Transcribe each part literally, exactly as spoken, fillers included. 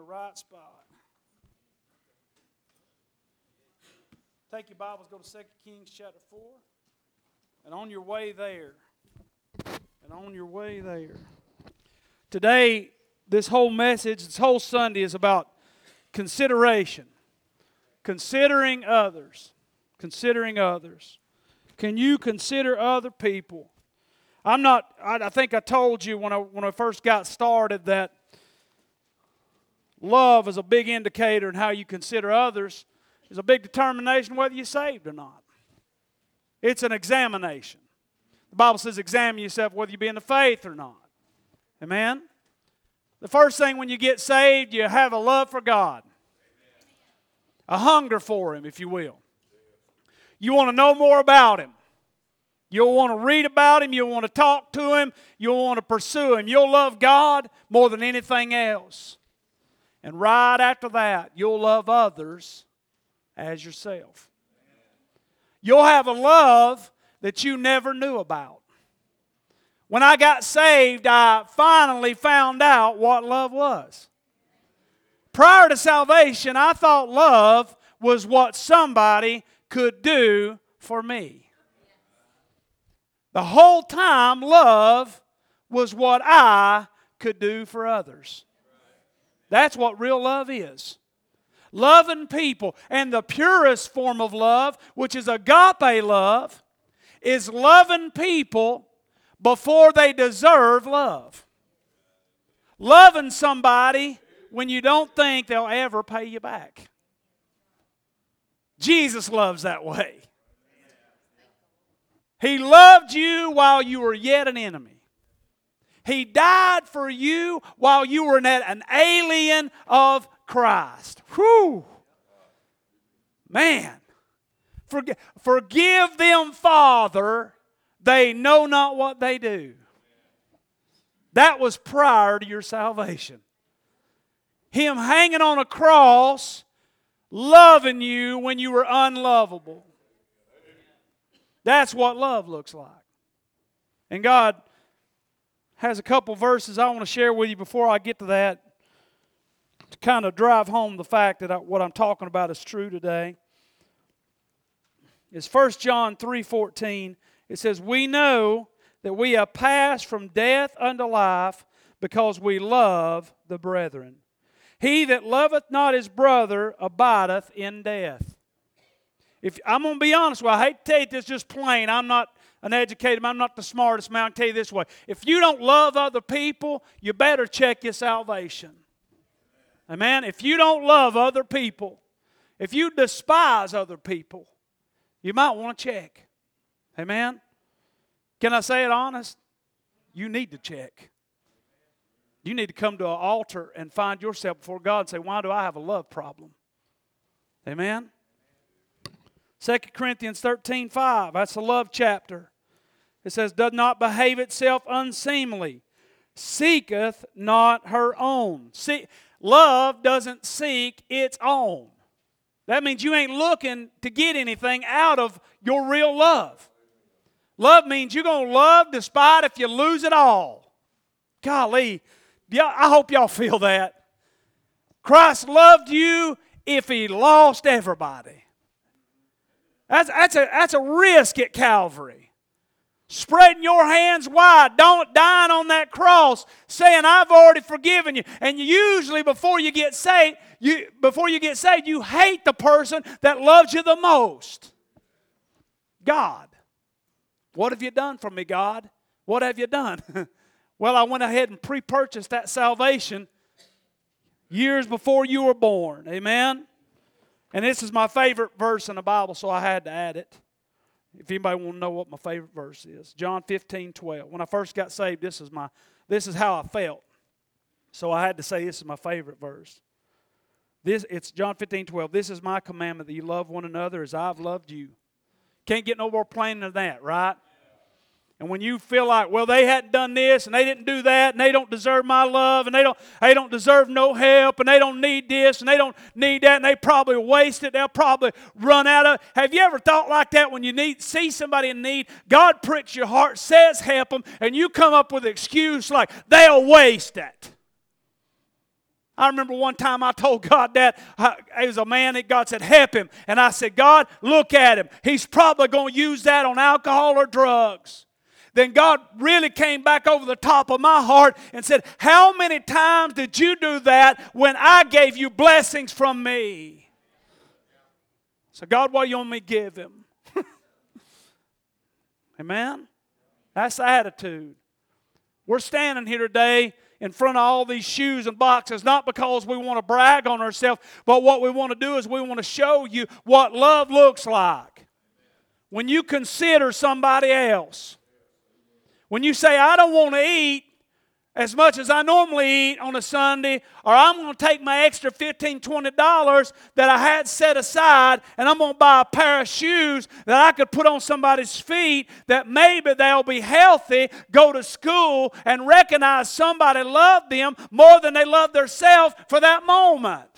right spot. Take your Bibles, go to Second Kings chapter four. And on your way there, and on your way there. Today, this whole message, this whole Sunday is about consideration. Considering others. Considering others. Can you consider other people? I'm not, I, I think I told you when I, when I first got started that love is a big indicator in how you consider others. It's a big determination whether you're saved or not. It's an examination. The Bible says examine yourself whether you be in the faith or not. Amen? The first thing when you get saved, you have a love for God. A hunger for Him, if you will. You want to know more about Him. You'll want to read about Him. You'll want to talk to Him. You'll want to pursue Him. You'll love God more than anything else. And right after that, you'll love others as yourself. You'll have a love that you never knew about. When I got saved, I finally found out what love was. Prior to salvation, I thought love was what somebody could do for me. The whole time, love was what I could do for others. That's what real love is. Loving people. And the purest form of love, which is agape love, is loving people before they deserve love. Loving somebody when you don't think they'll ever pay you back. Jesus loves that way. He loved you while you were yet an enemy. He died for you while you were an alien of Christ. Whew! Man. Forgive, forgive them, Father. They know not what they do. That was prior to your salvation. Him hanging on a cross, loving you when you were unlovable. That's what love looks like. And God has a couple verses I want to share with you before I get to that to kind of drive home the fact that I, what I'm talking about is true today. It's First John three fourteen. It says, "We know that we have passed from death unto life because we love the brethren. He that loveth not his brother abideth in death." If I'm going to be honest with you, I hate to tell you this just plain. I'm not an educated man. I'm not the smartest man. I can tell you this way. If you don't love other people, you better check your salvation. Amen? If you don't love other people, if you despise other people, you might want to check. Amen? Can I say it honest? You need to check. You need to come to an altar and find yourself before God and say, why do I have a love problem? Amen? Second Corinthians thirteen five, that's the love chapter. It says, "Doth not behave itself unseemly, seeketh not her own." See, love doesn't seek its own. That means you ain't looking to get anything out of your real love. Love means you're going to love despite if you lose it all. Golly, I hope y'all feel that. Christ loved you if He lost everybody. That's, that's, a, that's a risk at Calvary. Spreading your hands wide, don't dying on that cross, saying, "I've already forgiven you." And usually before you get saved, you before you get saved, you hate the person that loves you the most. God. What have you done for me, God? What have you done? Well, I went ahead and pre-purchased that salvation years before you were born. Amen? And this is my favorite verse in the Bible, so I had to add it. If anybody want to know what my favorite verse is. John fifteen twelve. When I first got saved, this is my this is how I felt. So I had to say this is my favorite verse. This it's John fifteen twelve. "This is my commandment, that you love one another as I've loved you." Can't get no more plain than that, right? And when you feel like, well, they hadn't done this, and they didn't do that, and they don't deserve my love, and they don't, they don't deserve no help, and they don't need this, and they don't need that, and they probably waste it, they'll probably run out of it. Have you ever thought like that when you need see somebody in need? God pricks your heart, says help them, and you come up with an excuse like, they'll waste it. I remember one time I told God that. It was a man that God said, help him. And I said, God, look at him. He's probably going to use that on alcohol or drugs. Then God really came back over the top of my heart and said, how many times did you do that when I gave you blessings from me? So God, what do you want me to give him? Amen? That's the attitude. We're standing here today in front of all these shoes and boxes, not because we want to brag on ourselves, but what we want to do is we want to show you what love looks like. When you consider somebody else. When you say, I don't want to eat as much as I normally eat on a Sunday, or I'm going to take my extra fifteen dollars, twenty dollars that I had set aside, and I'm going to buy a pair of shoes that I could put on somebody's feet that maybe they'll be healthy, go to school, and recognize somebody loved them more than they love themselves for that moment.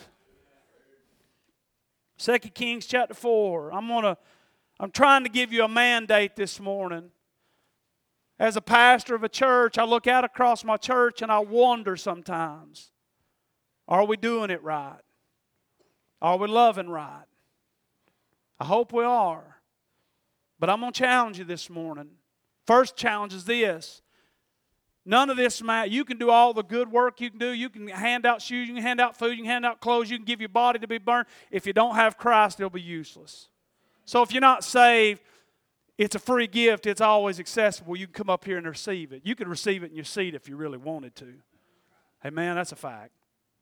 Second Kings chapter four. I'm gonna, I'm trying to give you a mandate this morning. As a pastor of a church, I look out across my church and I wonder sometimes, are we doing it right? Are we loving right? I hope we are. But I'm going to challenge you this morning. First challenge is this. None of this matters. You can do all the good work you can do. You can hand out shoes, you can hand out food, you can hand out clothes, you can give your body to be burned. If you don't have Christ, it'll be useless. So if you're not saved, it's a free gift. It's always accessible. You can come up here and receive it. You can receive it in your seat if you really wanted to. Amen. That's a fact.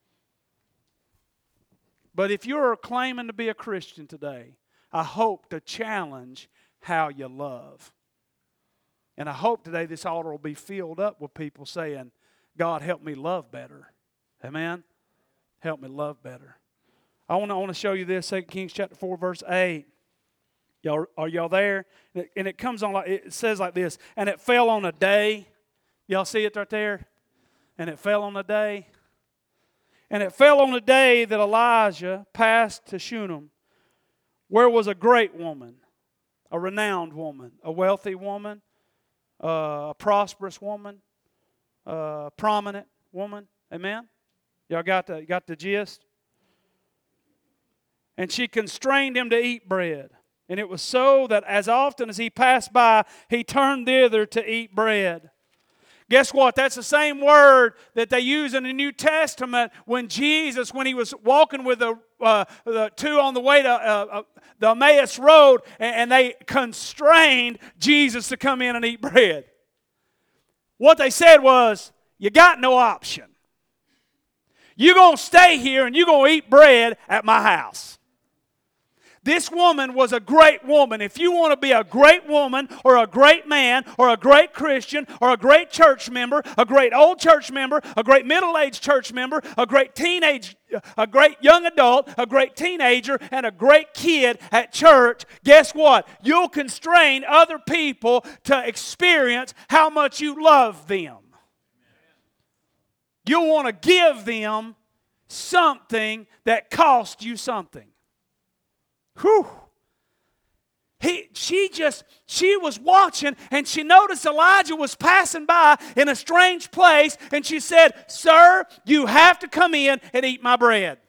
But if you're claiming to be a Christian today, I hope to challenge how you love. And I hope today this altar will be filled up with people saying, God, help me love better. Amen. Help me love better. I want to, I want to show you this, Second Kings chapter four, verse eight. Y'all, are y'all there? And it comes on like, it says like this, and it fell on a day. Y'all see it right there? And it fell on a day. And it fell on a day that Elijah passed to Shunem, where was a great woman, a renowned woman, a wealthy woman, uh, a prosperous woman, a prominent woman. Amen? Y'all got the, got the gist? And she constrained him to eat bread. And it was so that as often as he passed by, he turned thither to eat bread. Guess what? That's the same word that they use in the New Testament when Jesus, when he was walking with the, uh, the two on the way to uh, uh, the Emmaus Road, and, and they constrained Jesus to come in and eat bread. What they said was, you got no option. You're going to stay here and you're going to eat bread at my house. This woman was a great woman. If you want to be a great woman or a great man or a great Christian or a great church member, a great old church member, a great middle-aged church member, a great teenage, a great young adult, a great teenager, and a great kid at church, guess what? You'll constrain other people to experience how much you love them. You'll want to give them something that costs you something. Whew. He, she just, she was watching and she noticed Elijah was passing by in a strange place and she said, sir, you have to come in and eat my bread.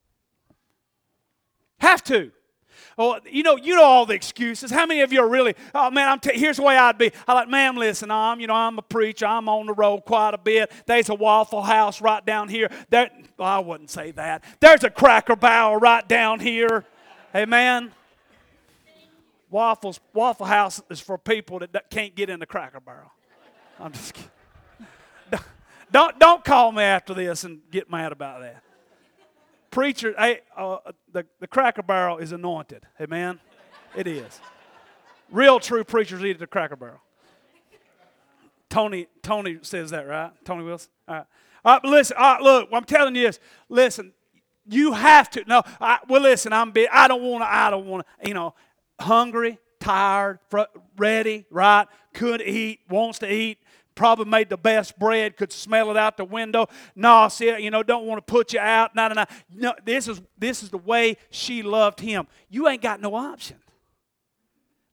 Have to. Oh, you know, you know all the excuses. How many of you are really, oh man, I'm t- here's the way I'd be. I'm like, ma'am, listen, I'm, you know, I'm a preacher. I'm on the road quite a bit. There's a Waffle House right down here. There, well, I wouldn't say that. There's a Cracker Barrel right down here. Amen. Waffles, Waffle House is for people that can't get in the Cracker Barrel. I'm just kidding. Don't, don't call me after this and get mad about that. Preacher, hey, uh, the, the Cracker Barrel is anointed. Amen. It is. Real true preachers eat at the Cracker Barrel. Tony, Tony says that, right? Tony Wilson? All right. All right, but listen, all right, look, I'm telling you this. Listen. You have to. No, I, well, listen, I'm big. I don't want to, I don't want to, you know, hungry, tired, fr- ready, right? Could eat, wants to eat, probably made the best bread, could smell it out the window. No, see, you know, don't want to put you out. No, no, no. No, this is, this is the way she loved him. You ain't got no option. The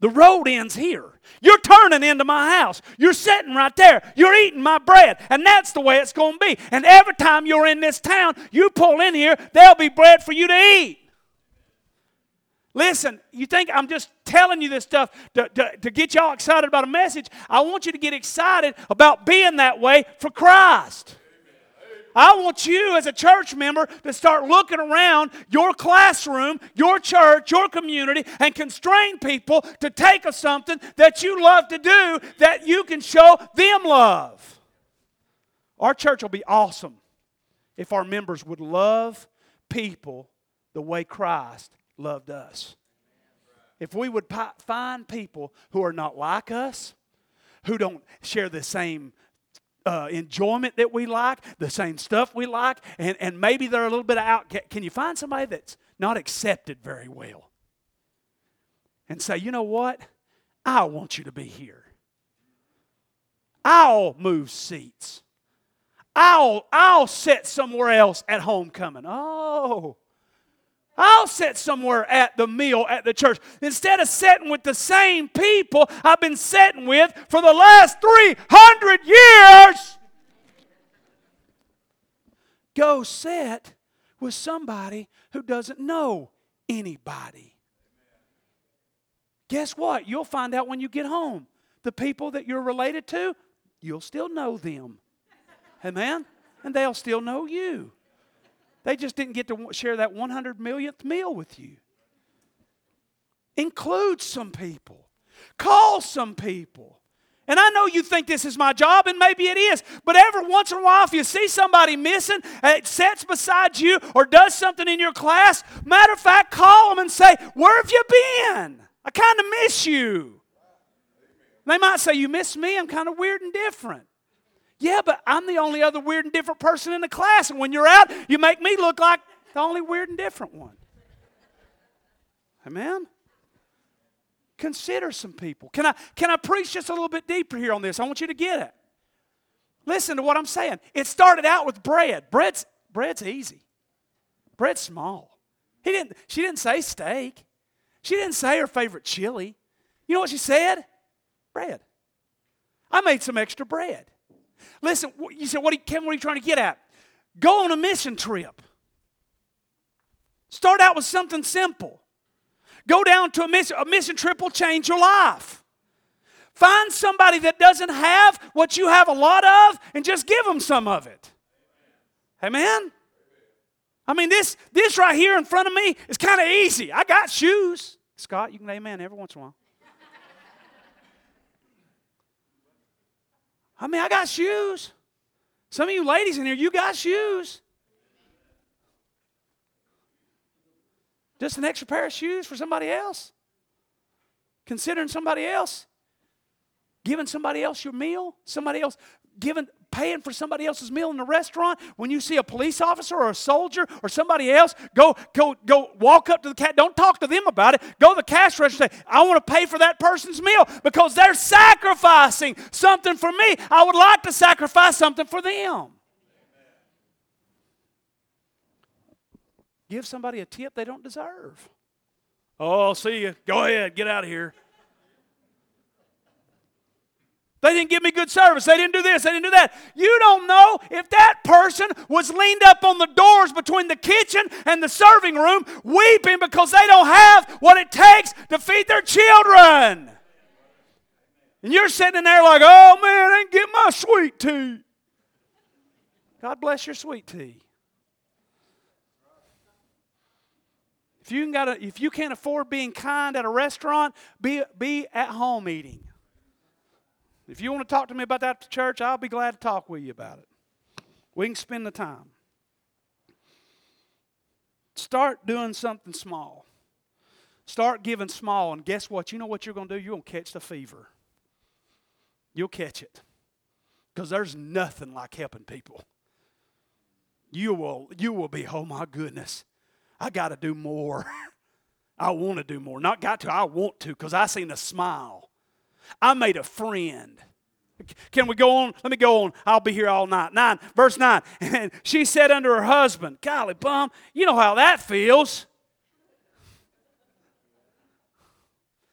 The road ends here. You're turning into my house. You're sitting right there. You're eating my bread. And that's the way it's going to be. And every time you're in this town, you pull in here, there'll be bread for you to eat. Listen, you think I'm just telling you this stuff to, to, to get y'all excited about a message? I want you to get excited about being that way for Christ. I want you as a church member to start looking around your classroom, your church, your community, and constrain people to take of something that you love to do that you can show them love. Our church will be awesome if our members would love people the way Christ loved us. If we would find people who are not like us, who don't share the same Uh, enjoyment that we like, the same stuff we like, and, and maybe they're a little bit out. Can you find somebody that's not accepted very well? And say, you know what? I want you to be here. I'll move seats. I'll, I'll sit somewhere else at homecoming. Oh, I'll sit somewhere at the meal at the church. Instead of sitting with the same people I've been sitting with for the last three hundred years, go sit with somebody who doesn't know anybody. Guess what? You'll find out when you get home. The people that you're related to, you'll still know them. Amen? And they'll still know you. They just didn't get to share that one hundred millionth meal with you. Include some people. Call some people. And I know you think this is my job, and maybe it is. But every once in a while, if you see somebody missing, it sits beside you or does something in your class, matter of fact, call them and say, where have you been? I kind of miss you. They might say, you miss me? I'm kind of weird and different. Yeah, but I'm the only other weird and different person in the class. And when you're out, you make me look like the only weird and different one. Amen? Consider some people. Can I, can I preach just a little bit deeper here on this? I want you to get it. Listen to what I'm saying. It started out with bread. Bread's, bread's easy. Bread's small. He didn't, she didn't say steak. She didn't say her favorite chili. You know what she said? Bread. I made some extra bread. Listen, you said, what are you, Kevin, what are you trying to get at? Go on a mission trip. Start out with something simple. Go down to a mission. A mission trip will change your life. Find somebody that doesn't have what you have a lot of and just give them some of it. Amen? I mean, this, this right here in front of me is kind of easy. I got shoes. Scott, you can amen every once in a while. I mean, I got shoes. Some of you ladies in here, you got shoes. Just an extra pair of shoes for somebody else? Considering somebody else? Giving somebody else your meal? Somebody else giving, paying for somebody else's meal in the restaurant? When you see a police officer or a soldier or somebody else, go, go, go walk up to the cat. Don't talk to them about it. Go to the cash register and say, I want to pay for that person's meal because they're sacrificing something for me. I would like to sacrifice something for them. Give somebody a tip they don't deserve. Oh, see you. Go ahead. Get out of here. They didn't give me good service. They didn't do this. They didn't do that. You don't know if that person was leaned up on the doors between the kitchen and the serving room weeping because they don't have what it takes to feed their children. And you're sitting in there like, oh man, I didn't get my sweet tea. God bless your sweet tea. If you, got a, if you can't afford being kind at a restaurant, be, be at home eating. If you want to talk to me about that at church, I'll be glad to talk with you about it. We can spend the time. Start doing something small. Start giving small, and guess what? You know what you're going to do? You're going to catch the fever. You'll catch it. Because there's nothing like helping people. You will, you will be, oh my goodness, I got to do more. I want to do more. Not got to, I want to, because I seen a smile. I made a friend. Can we go on? Let me go on. I'll be here all night. Nine, verse nine. And she said unto her husband, golly bum, you know how that feels.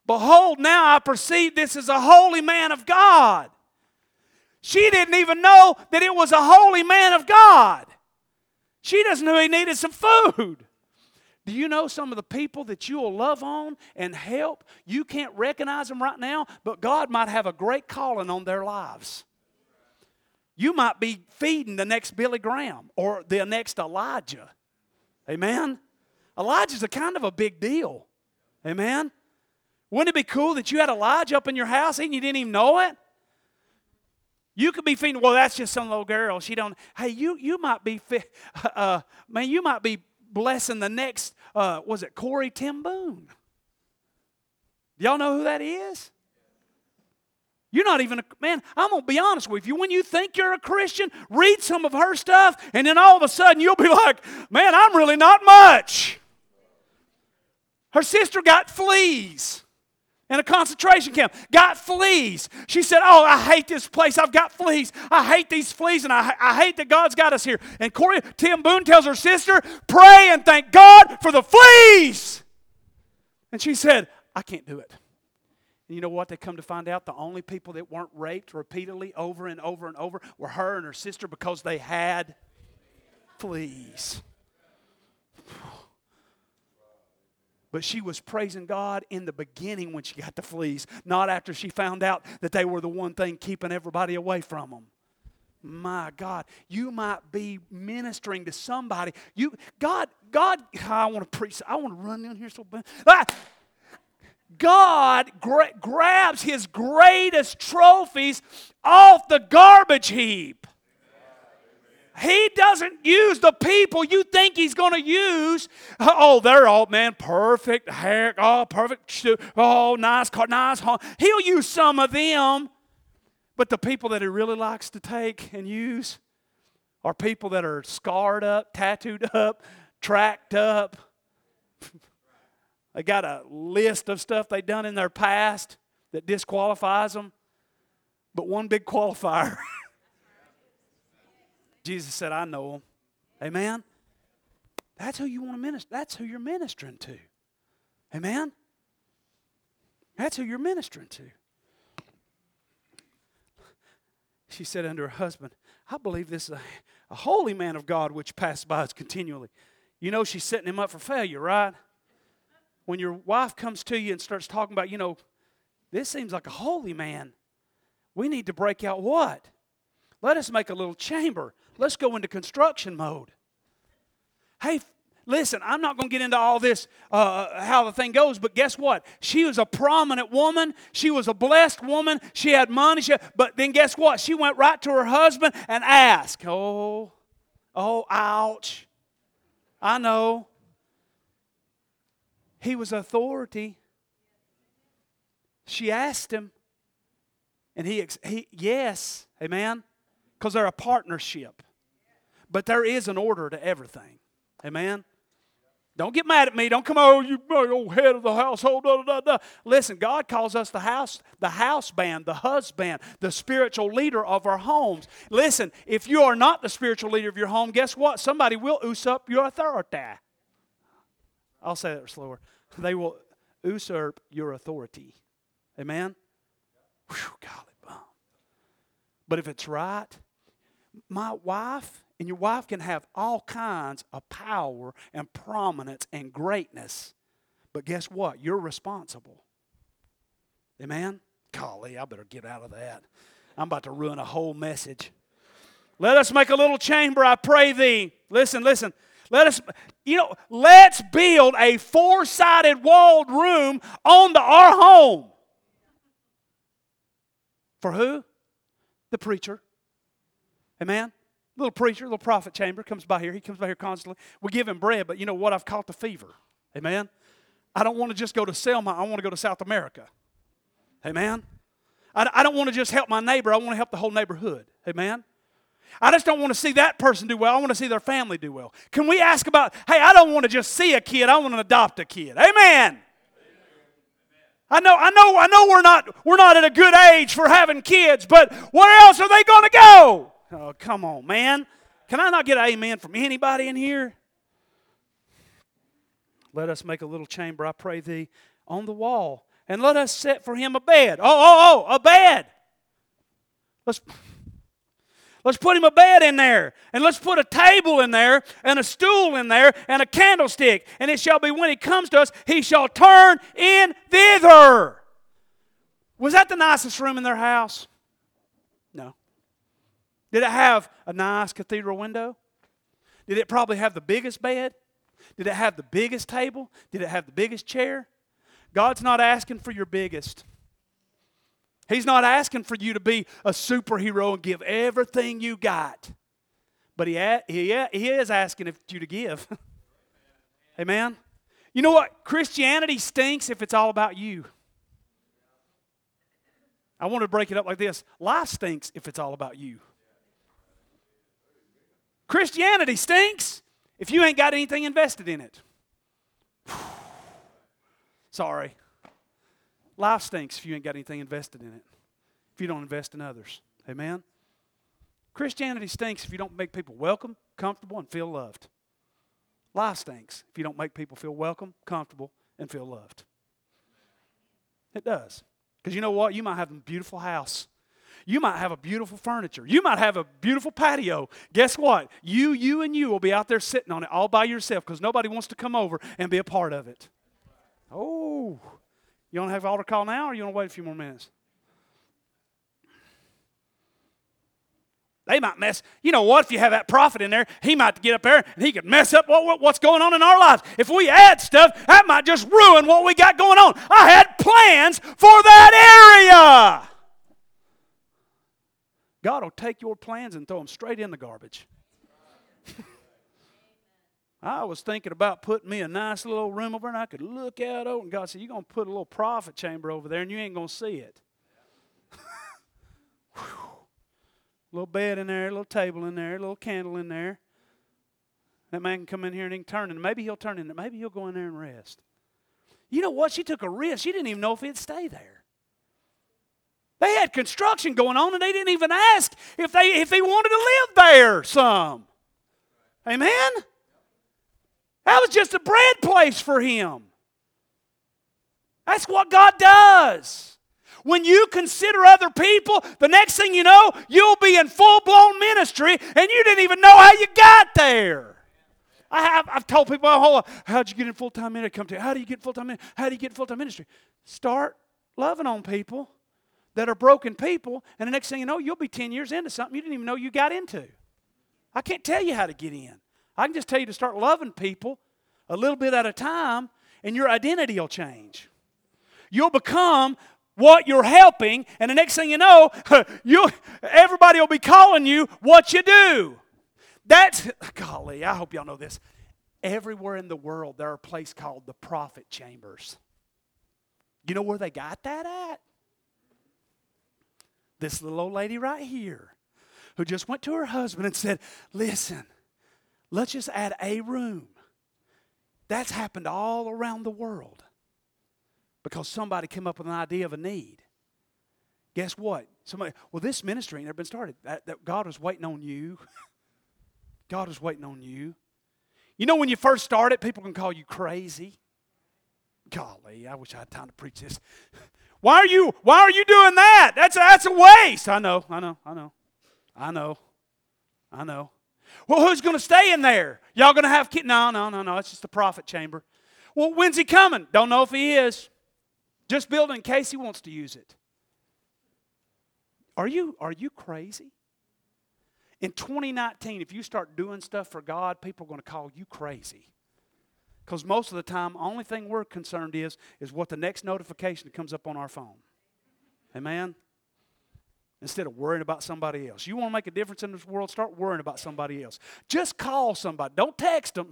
Behold, now I perceive this is a holy man of God. She didn't even know that it was a holy man of God. She doesn't know he needed some food. Do you know some of the people that you will love on and help? You can't recognize them right now, but God might have a great calling on their lives. You might be feeding the next Billy Graham or the next Elijah. Amen? Elijah's a kind of a big deal. Amen? Wouldn't it be cool that you had Elijah up in your house and you didn't even know it? You could be feeding, well, that's just some little girl. She don't, hey, you you might be, uh, man, you might be blessing the next, uh, was it Corey Ten Boom? Y'all know who that is? You're not even a, man, I'm going to be honest with you. When you think you're a Christian, read some of her stuff, and then all of a sudden you'll be like, man, I'm really not much. Her sister got fleas in a concentration camp. Got fleas. She said, oh, I hate this place. I've got fleas. I hate these fleas, and I, I hate that God's got us here. And Corey Ten Boom tells her sister, pray and thank God for the fleas. And she said, I can't do it. And you know what? They come to find out the only people that weren't raped repeatedly over and over and over were her and her sister because they had fleas. But she was praising God in the beginning when she got the fleas, not after she found out that they were the one thing keeping everybody away from them. My God, you might be ministering to somebody. You, God, God, I want to preach. I want to run down here so bad. Ah! God gra- grabs His greatest trophies off the garbage heap. He doesn't use the people you think He's going to use. Oh, they're all, man, perfect hair. Oh, perfect. Oh, nice car, nice home. He'll use some of them. But the people that He really likes to take and use are people that are scarred up, tattooed up, tracked up. They got a list of stuff they've done in their past that disqualifies them. But one big qualifier. Jesus said, I know them. Amen? That's who you want to minister. That's who you're ministering to. Amen? That's who you're ministering to. She said unto her husband, I believe this is a, a holy man of God which passes by us continually. You know she's setting him up for failure, right? When your wife comes to you and starts talking about, you know, this seems like a holy man, we need to break out what? Let us make a little chamber. Let's go into construction mode. Hey, listen, I'm not going to get into all this, uh, how the thing goes, but guess what? She was a prominent woman. She was a blessed woman. She had money. She had, but then guess what? She went right to her husband and asked, oh, oh, ouch. I know. He was authority. She asked him. And he, he yes, amen, because they're a partnership. But there is an order to everything, amen. Don't get mad at me. Don't come, oh, you old head of the household. Da, da, da. Listen, God calls us the house, the house band, the husband, the spiritual leader of our homes. Listen, if you are not the spiritual leader of your home, guess what? Somebody will usurp your authority. I'll say that slower. They will usurp your authority. Amen? Whew, golly bum. But if it's right, my wife and your wife can have all kinds of power and prominence and greatness. But guess what? You're responsible. Amen? Golly, I better get out of that. I'm about to ruin a whole message. Let us make a little chamber, I pray thee. Listen, listen. Let us, you know, let's build a four-sided walled room on the, our home. For who? The preacher. Amen? Little preacher, little prophet chamber comes by here. He comes by here constantly. We give him bread, but you know what? I've caught the fever. Amen? I don't want to just go to Selma. I want to go to South America. Amen? I, I don't want to just help my neighbor. I want to help the whole neighborhood. Amen? I just don't want to see that person do well. I want to see their family do well. Can we ask about, hey, I don't want to just see a kid. I want to adopt a kid. Amen. Amen. I know, I know, I know we're not we're not at a good age for having kids, but where else are they going to go? Oh, come on, man. Can I not get an amen from anybody in here? Let us make a little chamber, I pray thee, on the wall. and let us set for him a bed. Oh, oh, oh, a bed. Let's, let's put him a bed in there. And let's put a table in there and a stool in there and a candlestick. And it shall be when he comes to us, he shall turn in thither. Was that the nicest room in their house? No. Did it have a nice cathedral window? Did it probably have the biggest bed? Did it have the biggest table? Did it have the biggest chair? God's not asking for your biggest. He's not asking for you to be a superhero and give everything you got. But he, he, he is asking you to give. Amen? You know what? Christianity stinks if it's all about you. I want to break it up like this. Life stinks if it's all about you. Christianity stinks if you ain't got anything invested in it. Sorry. Life stinks if you ain't got anything invested in it. If you don't invest in others. Amen? Christianity stinks if you don't make people welcome, comfortable, and feel loved. Life stinks if you don't make people feel welcome, comfortable, and feel loved. It does. Because you know what? You might have a beautiful house. You might have a beautiful furniture. You might have a beautiful patio. Guess what? You, you, and you will be out there sitting on it all by yourself because nobody wants to come over and be a part of it. Oh, you want to have an altar call now or you want to wait a few more minutes? They might mess. You know what? If you have that prophet in there, he might get up there and he could mess up what, what, what's going on in our lives. If we add stuff, that might just ruin what we got going on. I had plans for that area. God will take your plans and throw them straight in the garbage. I was thinking about putting me a nice little room over and I could look out over. And God said, you're going to put a little prophet chamber over there and you ain't going to see it. Little bed in there, a little table in there, a little candle in there. That man can come in here and he can turn in. Maybe he'll turn in. Maybe he'll go in there and rest. You know what? She took a risk. She didn't even know if he'd stay there. They had construction going on and they didn't even ask if they if he wanted to live there some. Amen? That was just a bread place for him. That's what God does. When you consider other people, the next thing you know, you'll be in full-blown ministry and you didn't even know how you got there. I have, I've told people my whole life, how'd you get in full-time ministry? Come to you. How do you get in full-time ministry? How do you get in full-time ministry? Start loving on people that are broken people, and the next thing you know, you'll be ten years into something you didn't even know you got into. I can't tell you how to get in. I can just tell you to start loving people a little bit at a time, and your identity will change. You'll become what you're helping, and the next thing you know, you everybody will be calling you what you do. That's, golly, I hope y'all know this. Everywhere in the world, there are a place called the prophet chambers. You know where they got that at? This little old lady right here who just went to her husband and said, listen, let's just add a room. That's happened all around the world because somebody came up with an idea of a need. Guess what? Somebody, well, this ministry ain't never been started. That, that God was waiting on you. God was waiting on you. You know when you first started, people can call you crazy. Golly, I wish I had time to preach this. Why are you, why are you doing that? That's a, that's a waste. I know, I know, I know. I know. I know. Well, who's going to stay in there? Y'all going to have kids? No, no, no, no. It's just a prophet chamber. Well, when's he coming? Don't know if he is. Just build it in case he wants to use it. Are you, are you crazy? In twenty nineteen, if you start doing stuff for God, people are going to call you crazy. Because most of the time, the only thing we're concerned is, is what the next notification that comes up on our phone. Amen? Instead of worrying about somebody else. You want to make a difference in this world, start worrying about somebody else. Just call somebody. Don't text them.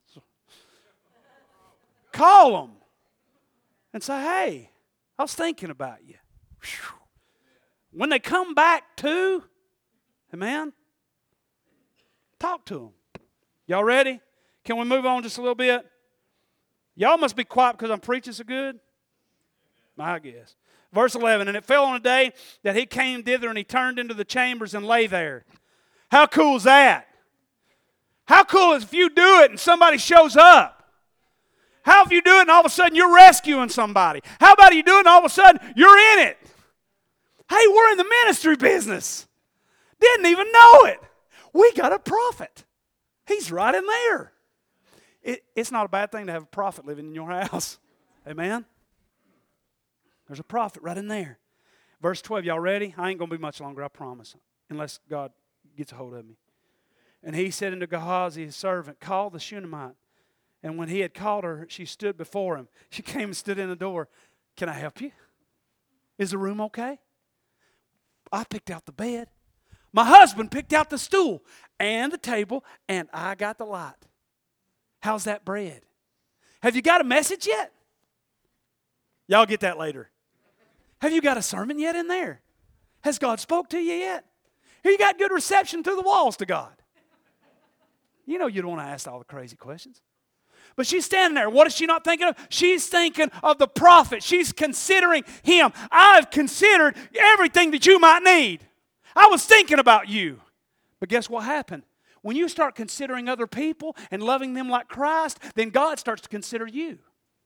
Call them. And say, hey, I was thinking about you. Whew. When they come back too, amen, talk to them. Y'all ready? Can we move on just a little bit? Y'all must be quiet because I'm preaching so good. I guess. Verse eleven, and it fell on a day that he came thither and he turned into the chambers and lay there. How cool is that? How cool is if you do it and somebody shows up? How if you do it and all of a sudden you're rescuing somebody? How about you do it and all of a sudden you're in it? Hey, we're in the ministry business. Didn't even know it. We got a prophet. He's right in there. It, it's not a bad thing to have a prophet living in your house. Amen? There's a prophet right in there. Verse twelve, y'all ready? I ain't going to be much longer, I promise, unless God gets a hold of me. And he said unto Gehazi, his servant, call the Shunammite. And when he had called her, she stood before him. She came and stood in the door. Can I help you? Is the room okay? I picked out the bed. My husband picked out the stool and the table, and I got the light. How's that bread? Have you got a message yet? Y'all get that later. Have you got a sermon yet in there? Has God spoke to you yet? Have you got good reception through the walls to God? You know you don't want to ask all the crazy questions. But she's standing there. What is she not thinking of? She's thinking of the prophet. She's considering him. I've considered everything that you might need. I was thinking about you. But guess what happened? When you start considering other people and loving them like Christ, then God starts to consider you.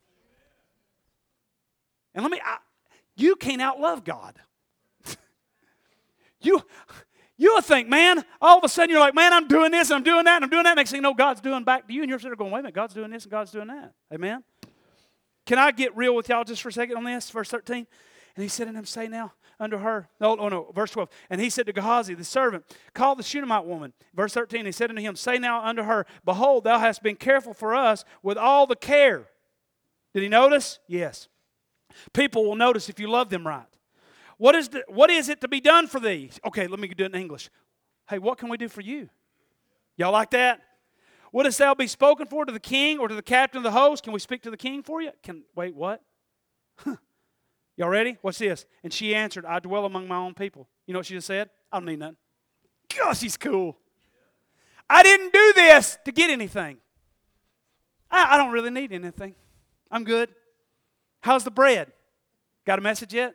And let me, I, you can't outlove God. you... You'll think, man, all of a sudden you're like, man, I'm doing this and I'm doing that and I'm doing that. Next thing you know, God's doing back to you and you're sitting there going, wait a minute, God's doing this and God's doing that. Amen? Can I get real with y'all just for a second on this? Verse thirteen. And he said unto him, say now unto her. No, no, no. Verse twelve. And he said to Gehazi, the servant, call the Shunammite woman. Verse thirteen. He said unto him, say now unto her, behold, thou hast been careful for us with all the care. Did he notice? Yes. People will notice if you love them right. What is, the, what is it to be done for thee? Okay, let me do it in English. Hey, what can we do for you? Y'all like that? Wouldst thou be spoken for to the king or to the captain of the host? Can we speak to the king for you? Can wait, what? Y'all ready? What's this? And she answered, I dwell among my own people. You know what she just said? I don't need nothing. Gosh, she's cool. I didn't do this to get anything. I, I don't really need anything. I'm good. How's the bread? Got a message yet?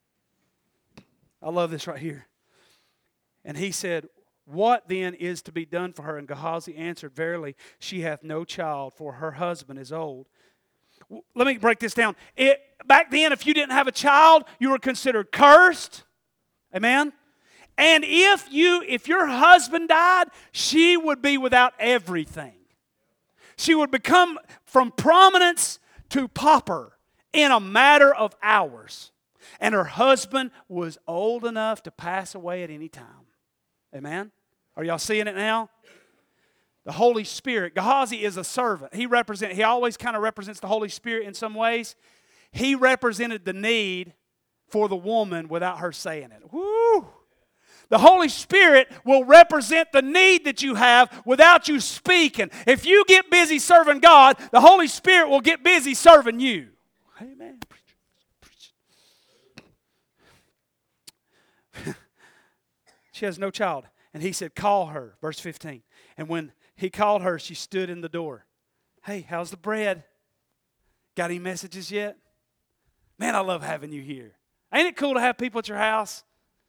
I love this right here. And he said, what then is to be done for her? And Gehazi answered, verily, she hath no child, for her husband is old. Let me break this down. It, back then, if you didn't have a child, you were considered cursed. Amen? And if you, if your husband died, she would be without everything. She would become from prominence to pauper in a matter of hours. And her husband was old enough to pass away at any time. Amen? Are y'all seeing it now? The Holy Spirit. Gehazi is a servant. He represent. He always kind of represents the Holy Spirit in some ways. He represented the need for the woman without her saying it. Woo! The Holy Spirit will represent the need that you have without you speaking. If you get busy serving God, the Holy Spirit will get busy serving you. Amen. She has no child. And he said, call her. Verse fifteen. And when he called her, she stood in the door. Hey, how's the bread? Got any messages yet? Man, I love having you here. Ain't it cool to have people at your house?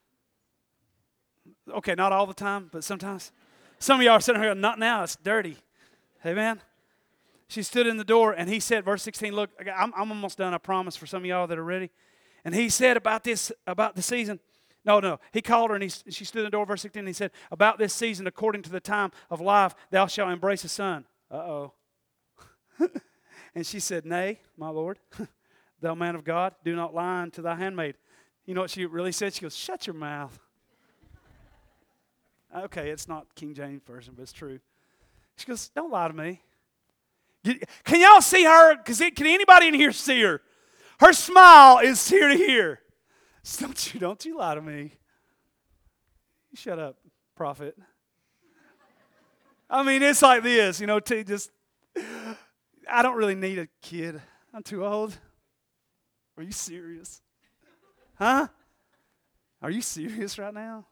Okay, not all the time, but sometimes. Some of y'all are sitting here, not now, it's dirty. Amen. She stood in the door and he said, verse sixteen, look, I'm, I'm almost done, I promise, for some of y'all that are ready. And he said about this, about the season, No, no. He called her and he, she stood in the door, verse sixteen, and he said, about this season, according to the time of life, thou shalt embrace a son. Uh-oh. And she said, nay, my Lord, thou man of God, do not lie unto thy handmaid. You know what she really said? She goes, shut your mouth. Okay, it's not King James Version, but it's true. She goes, don't lie to me. Can y'all see her? Because can anybody in here see her? Her smile is here to here. Don't you, don't you lie to me. Shut up, prophet. I mean, it's like this, you know, to just, I don't really need a kid. I'm too old. Are you serious? Huh? Are you serious right now?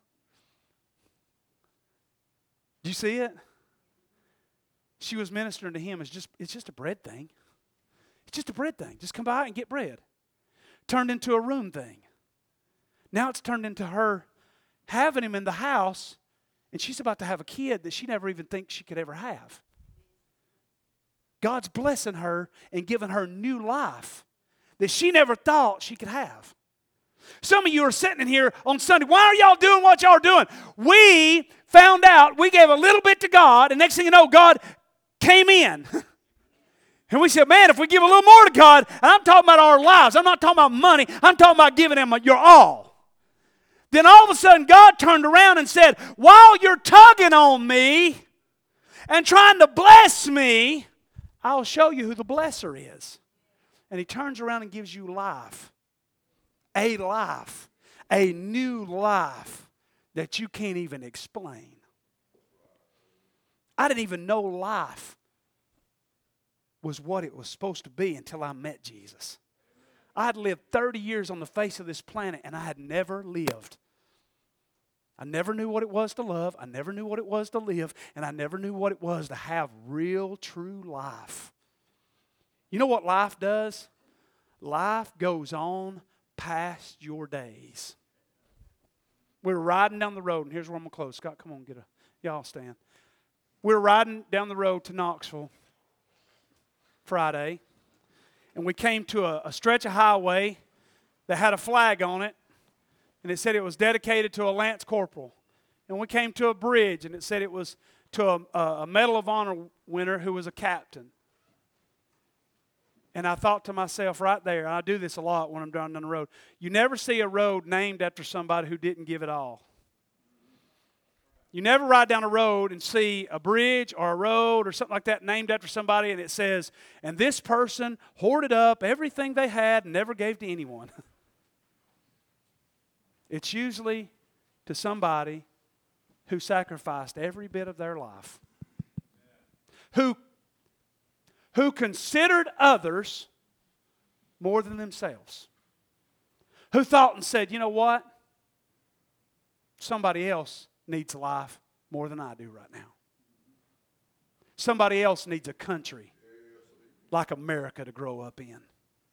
Do you see it? She was ministering to him. It's just, it's just a bread thing. It's just a bread thing. Just come by and get bread. Turned into a room thing. Now it's turned into her having him in the house, and she's about to have a kid that she never even thinks she could ever have. God's blessing her and giving her new life that she never thought she could have. Some of you are sitting in here on Sunday. Why are y'all doing what y'all are doing? We found out, we gave a little bit to God, and next thing you know, God came in. And we said, man, if we give a little more to God, and I'm talking about our lives, I'm not talking about money, I'm talking about giving Him your all. Then all of a sudden, God turned around and said, while you're tugging on me and trying to bless me, I'll show you who the blesser is. And He turns around and gives you life. A life. A new life that you can't even explain. I didn't even know life was what it was supposed to be until I met Jesus. I had lived thirty years on the face of this planet, and I had never lived. I never knew what it was to love. I never knew what it was to live. And I never knew what it was to have real, true life. You know what life does? Life goes on past your days. We were riding down the road, and here's where I'm going to close. Scott, come on, get a, y'all stand. We were riding down the road to Knoxville Friday, and we came to a, a stretch of highway that had a flag on it, and it said it was dedicated to a Lance Corporal. And we came to a bridge, and it said it was to a, a Medal of Honor winner who was a captain. And I thought to myself right there, and I do this a lot when I'm driving down the road, you never see a road named after somebody who didn't give it all. You never ride down a road and see a bridge or a road or something like that named after somebody and it says, and this person hoarded up everything they had and never gave to anyone. It's usually to somebody who sacrificed every bit of their life. Who, who considered others more than themselves. Who thought and said, you know what? Somebody else needs life more than I do right now. Somebody else needs a country like America to grow up in.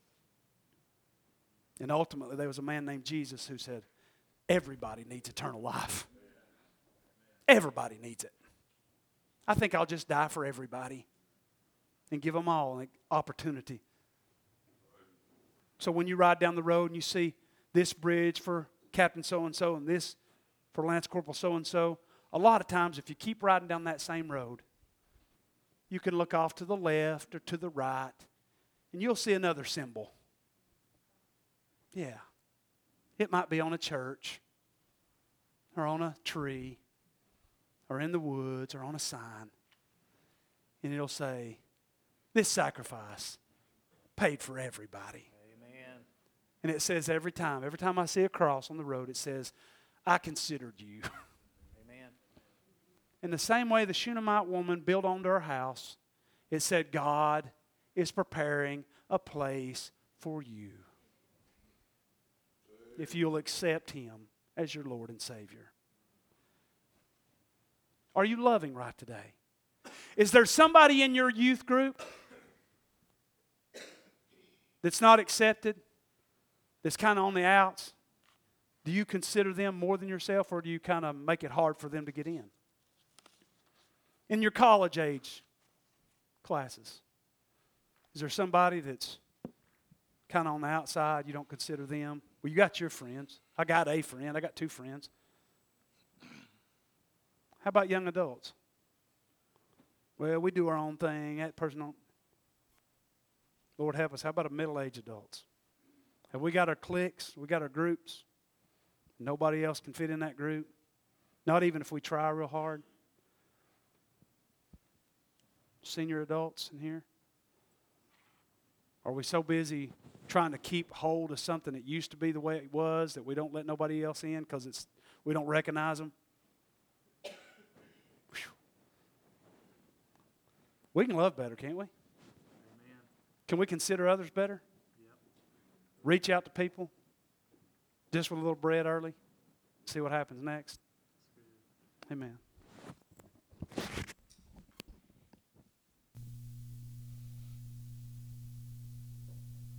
And ultimately, there was a man named Jesus who said, everybody needs eternal life. Everybody needs it. I think I'll just die for everybody and give them all an opportunity. So when you ride down the road and you see this bridge for Captain so-and-so and this for Lance Corporal so-and-so, a lot of times if you keep riding down that same road, you can look off to the left or to the right, and you'll see another symbol. Yeah. It might be on a church, or on a tree, or in the woods, or on a sign. And it'll say, this sacrifice paid for everybody. Amen. And it says every time, every time I see a cross on the road, it says, I considered you. Amen. In the same way the Shunammite woman built onto her house, it said God is preparing a place for you. If you'll accept Him as your Lord and Savior. Are you loving right today? Is there somebody in your youth group that's not accepted, that's kind of on the outs? Do you consider them more than yourself, or do you kind of make it hard for them to get in? In your college age classes, is there somebody that's kind of on the outside, you don't consider them? Well, you got your friends. I got a friend. I got two friends. How about young adults? Well, we do our own thing. That person don't. Lord help us. How about a middle-aged adults? Have we got our cliques? We got our groups? Nobody else can fit in that group. Not even if we try real hard. Senior adults in here? Are we so busy trying to keep hold of something that used to be the way it was that we don't let nobody else in because it's we don't recognize them? Whew. We can love better, can't we? Amen. Can we consider others better? Yep. Reach out to people just with a little bread early. See what happens next. Amen.